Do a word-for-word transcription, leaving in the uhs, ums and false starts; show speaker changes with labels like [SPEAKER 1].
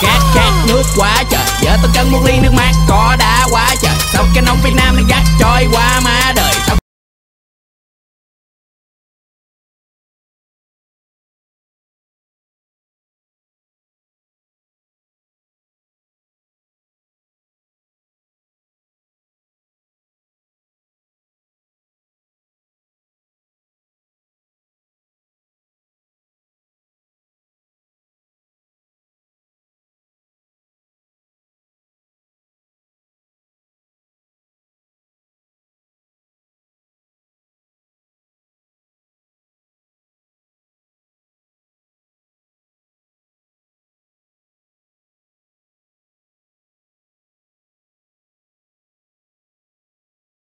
[SPEAKER 1] Khát khát nước quá trời, giờ tôi cần một ly nước mát có đá quá trời. Sau cái nóng Việt Nam nên gắt trôi qua má đời.